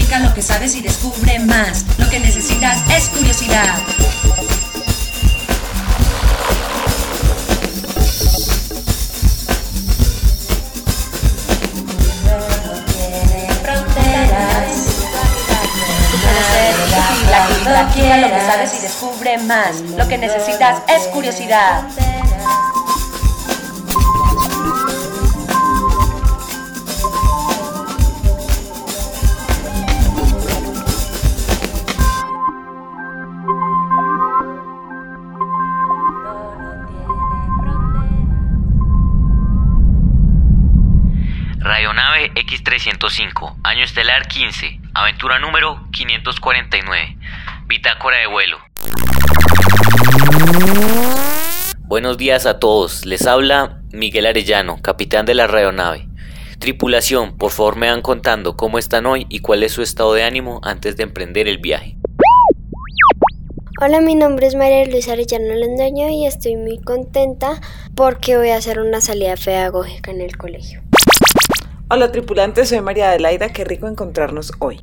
Practica lo que sabes y descubre más. Lo que necesitas es curiosidad. Practica lo que sabes y descubre más. Lo que necesitas es curiosidad. Radionave X305, año estelar 15, aventura número 549, bitácora de vuelo. Buenos días a todos, les habla Miguel Arellano, capitán de la radionave. Tripulación, por favor me van contando cómo están hoy y cuál es su estado de ánimo antes de emprender el viaje. Hola, mi nombre es María Luisa Arellano Londoño y estoy muy contenta porque voy a hacer una salida pedagógica en el colegio. Hola tripulantes, soy María Adelaida, qué rico encontrarnos hoy.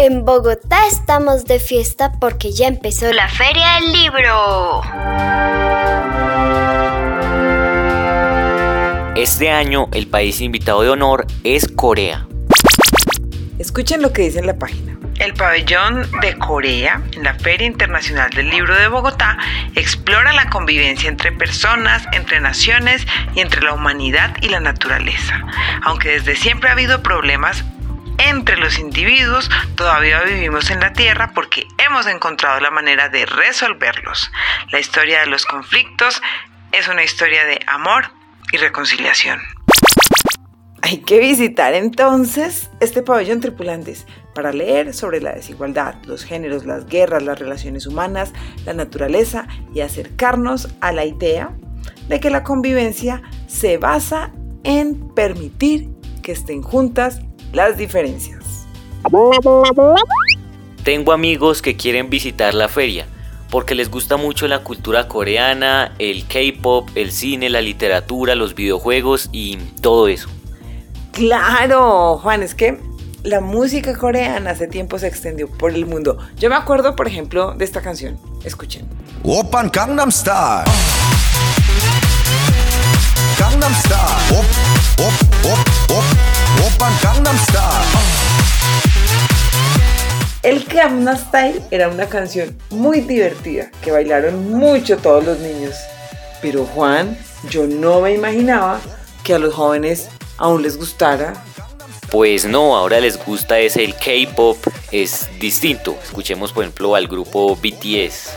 En Bogotá estamos de fiesta porque ya empezó la Feria del Libro. Este año el país invitado de honor es Corea. Escuchen lo que dice en la página. El pabellón de Corea, en la Feria Internacional del Libro de Bogotá, explora la convivencia entre personas, entre naciones y entre la humanidad y la naturaleza. Aunque desde siempre ha habido problemas entre los individuos, todavía vivimos en la Tierra porque hemos encontrado la manera de resolverlos. La historia de los conflictos es una historia de amor y reconciliación. Hay que visitar entonces este pabellón, tripulantes, para leer sobre la desigualdad, los géneros, las guerras, las relaciones humanas, la naturaleza y acercarnos a la idea de que la convivencia se basa en permitir que estén juntas las diferencias. Tengo amigos que quieren visitar la feria porque les gusta mucho la cultura coreana, el K-pop, el cine, la literatura, los videojuegos y todo eso. Claro, Juan, es que la música coreana hace tiempo se extendió por el mundo. Yo me acuerdo, por ejemplo, de esta canción. Escuchen. Oppan Gangnam Style. Gangnam Style. Oppan Gangnam Style. El Gangnam Style era una canción muy divertida que bailaron mucho todos los niños. Pero Juan, yo no me imaginaba que a los jóvenes aún les gustara. Pues no, ahora les gusta el K-pop, es distinto. Escuchemos por ejemplo al grupo BTS.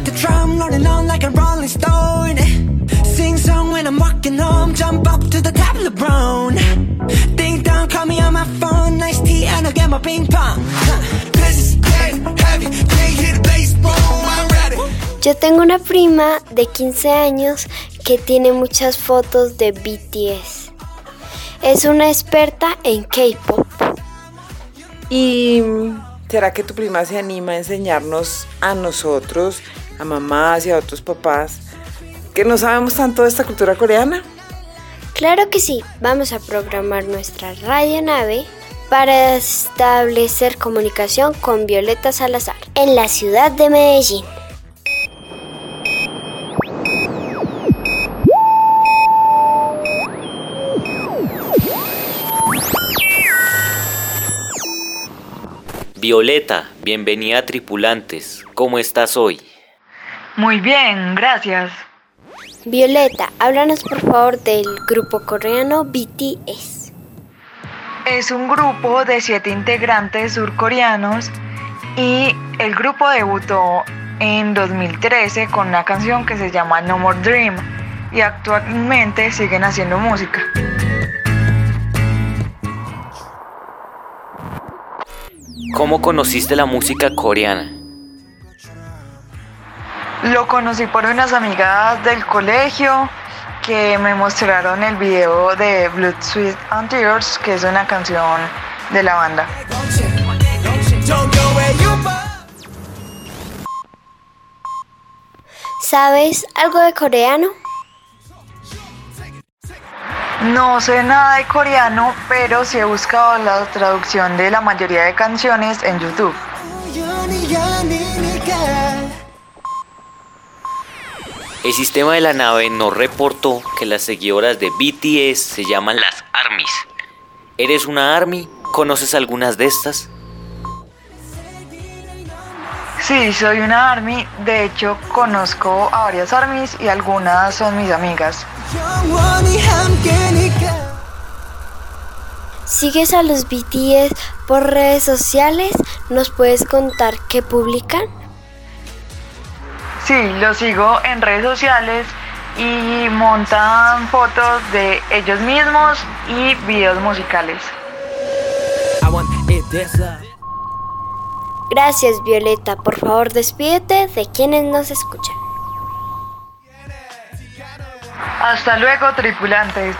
Yo tengo una prima de 15 años que tiene muchas fotos de BTS. Es una experta en K-pop. ¿Y será que tu prima se anima a enseñarnos a nosotros, a mamás y a otros papás, que no sabemos tanto de esta cultura coreana? Claro que sí, vamos a programar nuestra radionave para establecer comunicación con Violeta Salazar en la ciudad de Medellín. Violeta, bienvenida a Tripulantes. ¿Cómo estás hoy? Muy bien, gracias. Violeta, háblanos por favor del grupo coreano BTS. Es un grupo de 7 integrantes surcoreanos y el grupo debutó en 2013 con una canción que se llama No More Dream y actualmente siguen haciendo música. ¿Cómo conociste la música coreana? Lo conocí por unas amigas del colegio que me mostraron el video de Blood, Sweat and Tears, que es una canción de la banda. ¿Sabes algo de coreano? No sé nada de coreano, pero sí he buscado la traducción de la mayoría de canciones en YouTube. El sistema de la nave nos reportó que las seguidoras de BTS se llaman las ARMYs. ¿Eres una ARMY? ¿Conoces algunas de estas? Sí, soy una ARMY. De hecho, conozco a varias ARMYs y algunas son mis amigas. ¿Sigues a los BTS por redes sociales? ¿Nos puedes contar qué publican? Sí, los sigo en redes sociales y montan fotos de ellos mismos y videos musicales. Gracias, Violeta. Por favor, despídete de quienes nos escuchan. Hasta luego, tripulantes.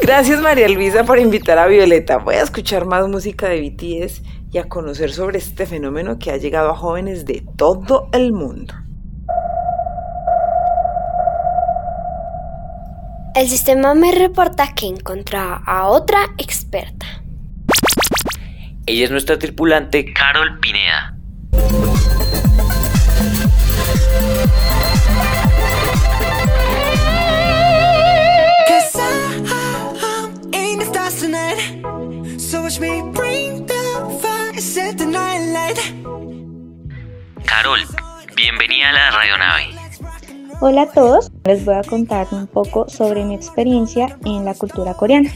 Gracias María Luisa por invitar a Violeta. Voy a escuchar más música de BTS y a conocer sobre este fenómeno que ha llegado a jóvenes de todo el mundo. El sistema me reporta que encontró a otra experta. Ella es nuestra tripulante Carol Pineda. Carol, bienvenida a la radionave. Hola a todos, les voy a contar un poco sobre mi experiencia en la cultura coreana.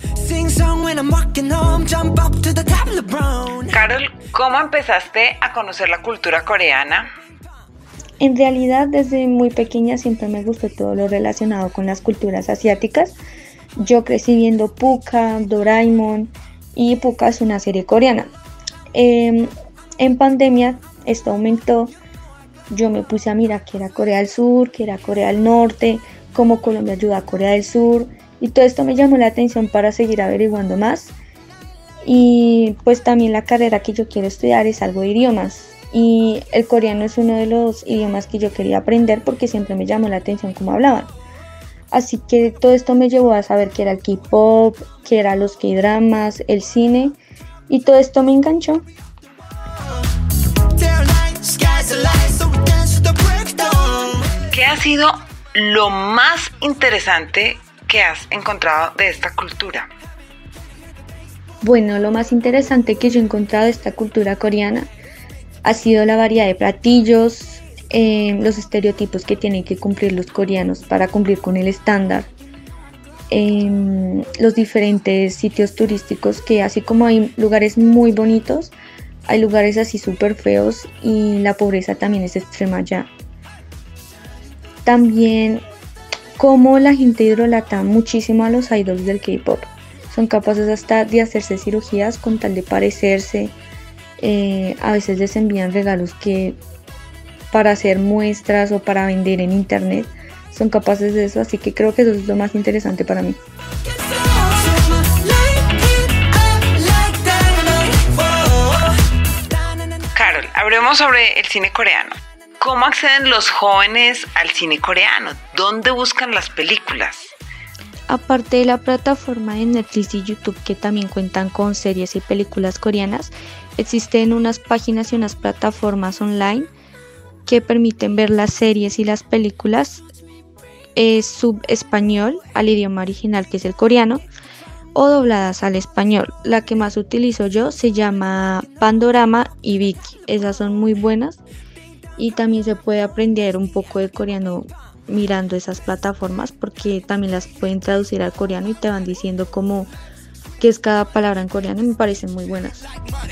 Carol, ¿cómo empezaste a conocer la cultura coreana? En realidad, desde muy pequeña siempre me gustó todo lo relacionado con las culturas asiáticas. Yo crecí viendo Pucca, Doraemon, y Pucca es una serie coreana. En pandemia esto aumentó. Yo me puse a mirar qué era Corea del Sur, qué era Corea del Norte, cómo Colombia ayuda a Corea del Sur, y todo esto me llamó la atención para seguir averiguando más. Y pues también la carrera que yo quiero estudiar es algo de idiomas, y el coreano es uno de los idiomas que yo quería aprender porque siempre me llamó la atención cómo hablaban. Así que todo esto me llevó a saber qué era el K-pop, qué eran los K-dramas, el cine, y todo esto me enganchó. ¿Qué ha sido lo más interesante que has encontrado de esta cultura? Bueno, lo más interesante que yo he encontrado de esta cultura coreana ha sido la variedad de platillos, los estereotipos que tienen que cumplir los coreanos para cumplir con el estándar, los diferentes sitios turísticos que así como hay lugares muy bonitos, hay lugares así súper feos y la pobreza también es extrema allá. También como la gente idolatra muchísimo a los idols del K-pop. Son capaces hasta de hacerse cirugías con tal de parecerse. A veces les envían regalos que para hacer muestras o para vender en internet. Son capaces de eso, así que creo que eso es lo más interesante para mí. Carol, hablemos sobre el cine coreano. ¿Cómo acceden los jóvenes al cine coreano? ¿Dónde buscan las películas? Aparte de la plataforma de Netflix y YouTube, que también cuentan con series y películas coreanas, existen unas páginas y unas plataformas online que permiten ver las series y las películas subespañol al idioma original, que es el coreano, o dobladas al español. La que más utilizo yo se llama Pandorama y Viki. Esas son muy buenas y también se puede aprender un poco de coreano mirando esas plataformas porque también las pueden traducir al coreano y te van diciendo cómo qué es cada palabra en coreano y me parecen muy buenas.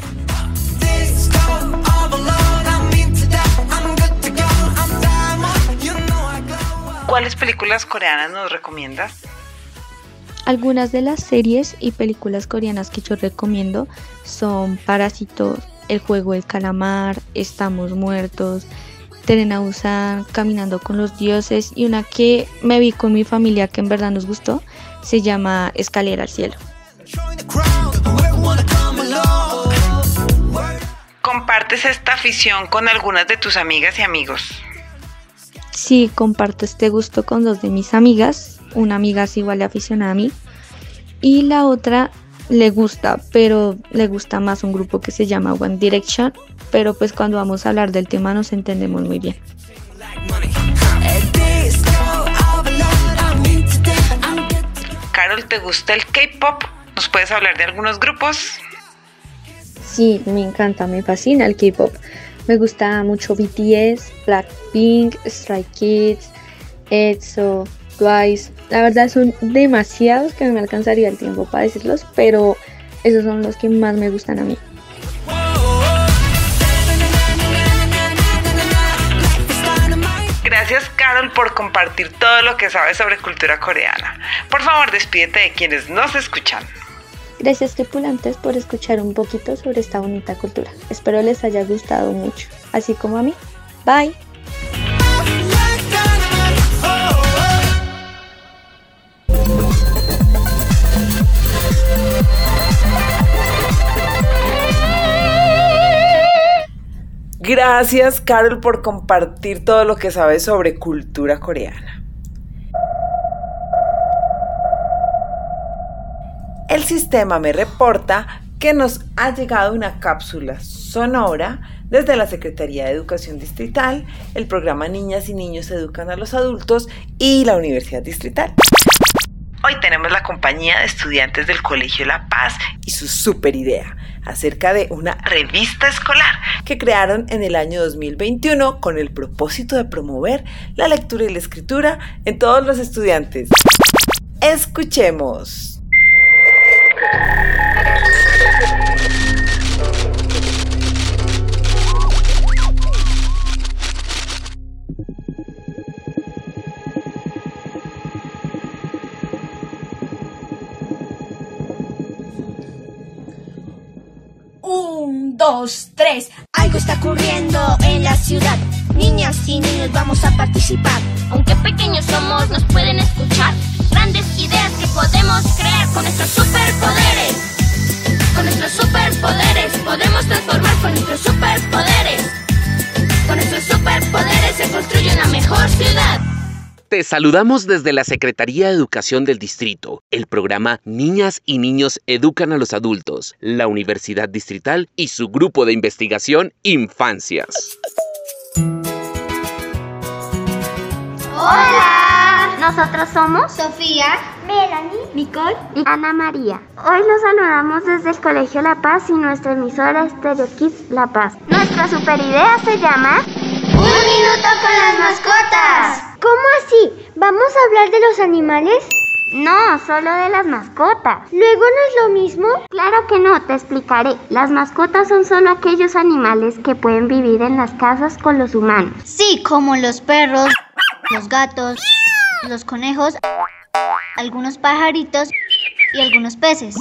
¿Cuáles películas coreanas nos recomiendas? Algunas de las series y películas coreanas que yo recomiendo son Parásitos, El juego del calamar, Estamos muertos, Tren a Busan, Caminando con los dioses, y una que me vi con mi familia que en verdad nos gustó, se llama Escalera al cielo. ¿Compartes esta afición con algunas de tus amigas y amigos? Sí, comparto este gusto con dos de mis amigas. Una amiga es igual de aficionada a mí y la otra le gusta, pero le gusta más un grupo que se llama One Direction, pero pues cuando vamos a hablar del tema nos entendemos muy bien. Carol, ¿te gusta el K-pop? ¿Nos puedes hablar de algunos grupos? Sí, me encanta, me fascina el K-pop. Me gusta mucho BTS, Blackpink, Stray Kids, EXO, Twice. La verdad son demasiados que no me alcanzaría el tiempo para decirlos, pero esos son los que más me gustan a mí. Gracias, Carol, por compartir todo lo que sabes sobre cultura coreana. Por favor, despídete de quienes nos escuchan. Gracias, tripulantes, por escuchar un poquito sobre esta bonita cultura. Espero les haya gustado mucho, así como a mí. Bye. Gracias, Carol, por compartir todo lo que sabes sobre cultura coreana. El sistema me reporta que nos ha llegado una cápsula sonora desde la Secretaría de Educación Distrital, el programa Niñas y Niños Educan a los Adultos y la Universidad Distrital. Hoy tenemos la compañía de estudiantes del Colegio La Paz y su super idea acerca de una revista escolar que crearon en el año 2021 con el propósito de promover la lectura y la escritura en todos los estudiantes. Escuchemos. Un, dos, tres. Algo está ocurriendo en la ciudad. Niñas y niños vamos a participar. Aunque pequeños somos, nos pueden escuchar. Grandes ideas que podemos crear con nuestros superpoderes. Con nuestros superpoderes podemos transformar con nuestros superpoderes. Con nuestros superpoderes se construye una mejor ciudad. Te saludamos desde la Secretaría de Educación del Distrito, el programa Niñas y Niños Educan a los Adultos, la Universidad Distrital y su grupo de investigación Infancias. ¡Hola! Nosotros somos Sofía, Melanie, Nicole y Ana María. Hoy los saludamos desde el Colegio La Paz y nuestra emisora Stereo Kids La Paz. Nuestra super idea se llama ¡Un minuto con las mascotas! ¿Cómo así? ¿Vamos a hablar de los animales? No, solo de las mascotas. ¿Luego no es lo mismo? Claro que no, te explicaré. Las mascotas son solo aquellos animales que pueden vivir en las casas con los humanos. Sí, como los perros, los gatos, los conejos, algunos pajaritos y algunos peces.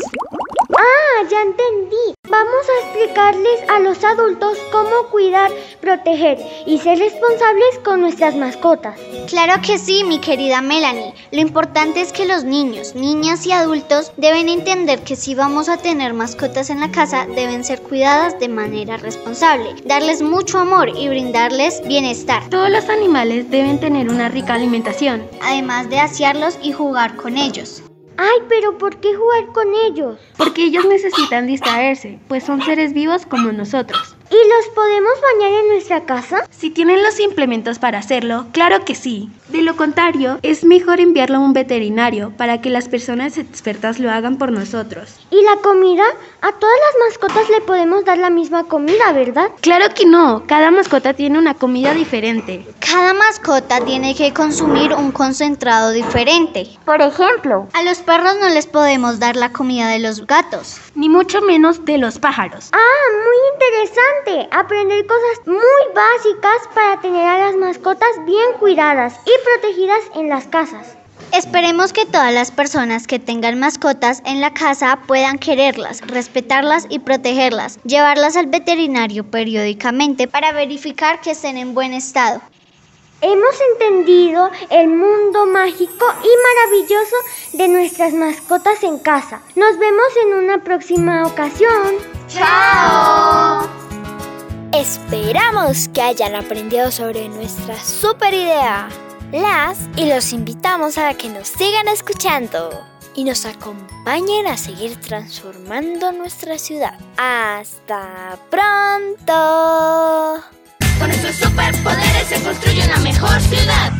Ah, ya entendí. Vamos a explicarles a los adultos cómo cuidar, proteger y ser responsables con nuestras mascotas. Claro que sí, mi querida Melanie. Lo importante es que los niños, niñas y adultos deben entender que si vamos a tener mascotas en la casa, deben ser cuidadas de manera responsable, darles mucho amor y brindarles bienestar. Todos los animales deben tener una rica alimentación, además de asearlos y jugar con ellos. Ay, pero ¿por qué jugar con ellos? Porque ellos necesitan distraerse, pues son seres vivos como nosotros. ¿Y los podemos bañar en nuestra casa? Si tienen los implementos para hacerlo, claro que sí. De lo contrario, es mejor enviarlo a un veterinario para que las personas expertas lo hagan por nosotros. ¿Y la comida? A todas las mascotas le podemos dar la misma comida, ¿verdad? Claro que no, cada mascota tiene una comida diferente. Cada mascota tiene que consumir un concentrado diferente. Por ejemplo, a los perros no les podemos dar la comida de los gatos. Ni mucho menos de los pájaros. Ah, muy interesante. Aprender cosas muy básicas para tener a las mascotas bien cuidadas y protegidas en las casas. Esperemos que todas las personas que tengan mascotas en la casa puedan quererlas, respetarlas y protegerlas, llevarlas al veterinario periódicamente para verificar que estén en buen estado. Hemos entendido el mundo mágico y maravilloso de nuestras mascotas en casa. Nos vemos en una próxima ocasión. ¡Chao! Esperamos que hayan aprendido sobre nuestra super idea. Y los invitamos a que nos sigan escuchando y nos acompañen a seguir transformando nuestra ciudad. ¡Hasta pronto! Con nuestros superpoderes se construye una mejor ciudad.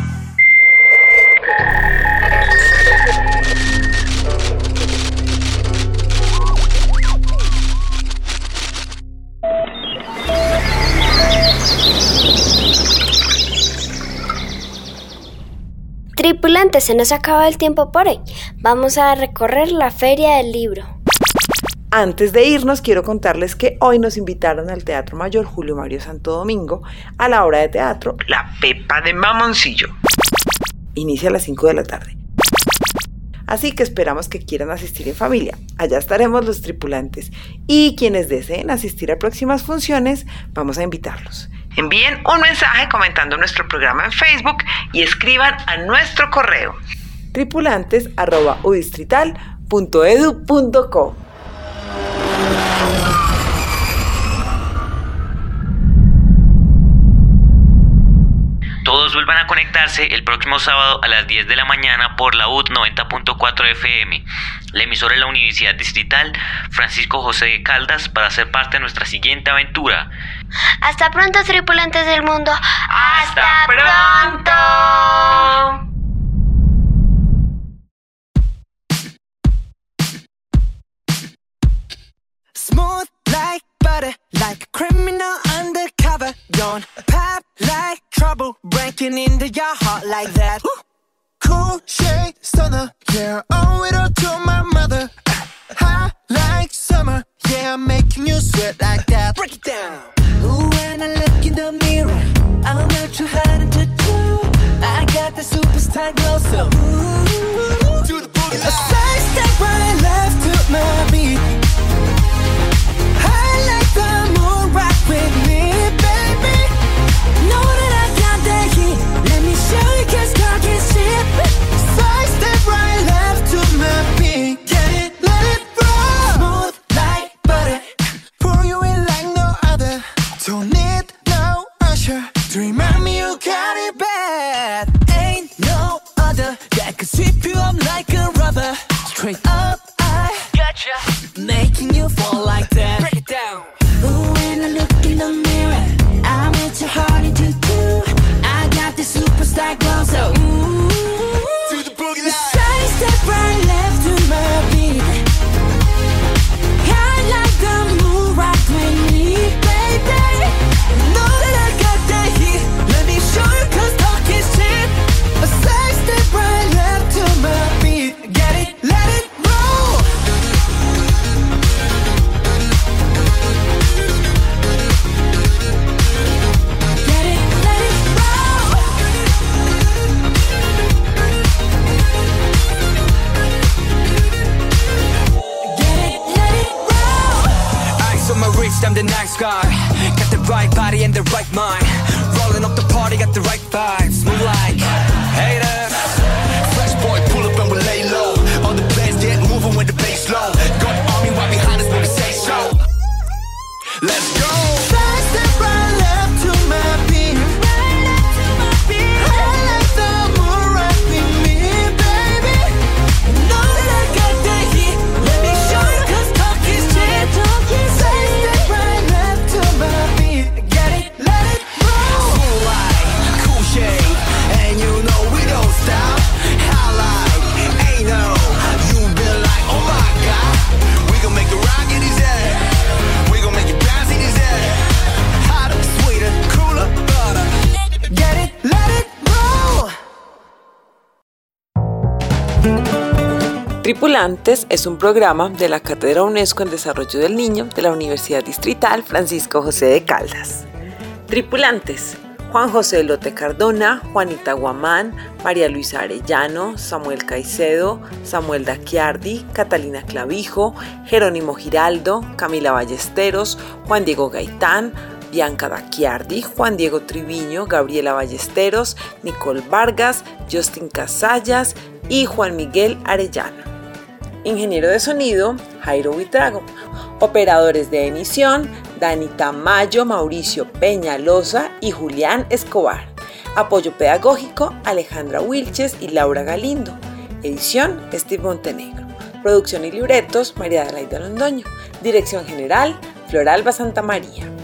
Tripulantes, se nos acaba el tiempo por hoy. Vamos a recorrer la Feria del Libro. Antes de irnos, quiero contarles que hoy nos invitaron al Teatro Mayor Julio Mario Santo Domingo a la obra de teatro La Pepa de Mamoncillo. Inicia a las 5 de la tarde. Así que esperamos que quieran asistir en familia. Allá estaremos los tripulantes. Y quienes deseen asistir a próximas funciones, vamos a invitarlos. Envíen un mensaje comentando nuestro programa en Facebook y escriban a nuestro correo tripulantes@udistrital.edu.co. vuelvan a conectarse el próximo sábado a las 10 de la mañana por la UD 90.4 FM, la emisora de la Universidad Distrital Francisco José de Caldas, para ser parte de nuestra siguiente aventura. Hasta pronto, tripulantes del mundo. ¡Hasta pronto! Smooth like butter, like a criminal undercover. Don't pop like trouble, breaking into your heart like that. Cool shade stunner, yeah, owe it all to my mother. High like summer, yeah, I'm making you sweat like that. Break it down. Ooh, when I look in the mirror, I'm not too hard to do. I got the superstar glow, so ooh, Do the boogie a side step right left to my beat. I like the moon, rock with me, baby. Know that I got that heat. Let me show you, 'cause talk is cheap. Side step right left to my beat. Get it, let it roll. Smooth like butter. Pour you in like no other. Don't need no usher to remind me you got it bad. Ain't no other that could sweep you up like a rubber. Straight up, I gotcha, making you fall like that. Break it down. Ooh, when I look in the mirror, I'm with your heart into two. I got the superstar glow, so ooh, Do the boogie line. side step right left to my beat. I like the moon, rock with me, baby. Know that I got that heat. Let me show you, 'cause talk is cheap. A side step right left to my beat. Get it, let it roll. Get it, let it roll. Get it, let it roll. Eyes on my wrist, I'm the nice guy. Got the right body and the right mind. Rolling up the party, got the right vibes. Move like haters. Fresh boy, pull up and we lay low. All the players get moving with the bass low. Got the army right behind us when we say so. Let's go. Side step right left to my beat. I like the moon rock with me, baby. Know that I got that heat. Let me show you, 'cause talk is cheap. Side step right left to my beat. Get it, let it roll. Cool light, cool shade, and you know we don't stop. Highlight, ain't no. You been like, oh my God. We gon' make it rock in his head. We gon' make it bounce in his head. Hotter, sweeter, cooler, butter. Get it, let it roll. Tripulantes es un programa de la Cátedra UNESCO en Desarrollo del Niño de la Universidad Distrital Francisco José de Caldas. Tripulantes: Juan José Lote Cardona, Juanita Guamán, María Luisa Arellano, Samuel Caicedo, Samuel Daquiardi, Catalina Clavijo, Jerónimo Giraldo, Camila Ballesteros, Juan Diego Gaitán, Bianca Daquiardi, Juan Diego Triviño, Gabriela Ballesteros, Nicole Vargas, Justin Casallas y Juan Miguel Arellano. Ingeniero de sonido, Jairo Buitrago. Operadores de emisión, Dani Tamayo, Mauricio Peñalosa y Julián Escobar. Apoyo pedagógico, Alejandra Wilches y Laura Galindo. Edición, Steve Montenegro. Producción y libretos, María Adelaida Londoño. Dirección general, Floralba Santamaría.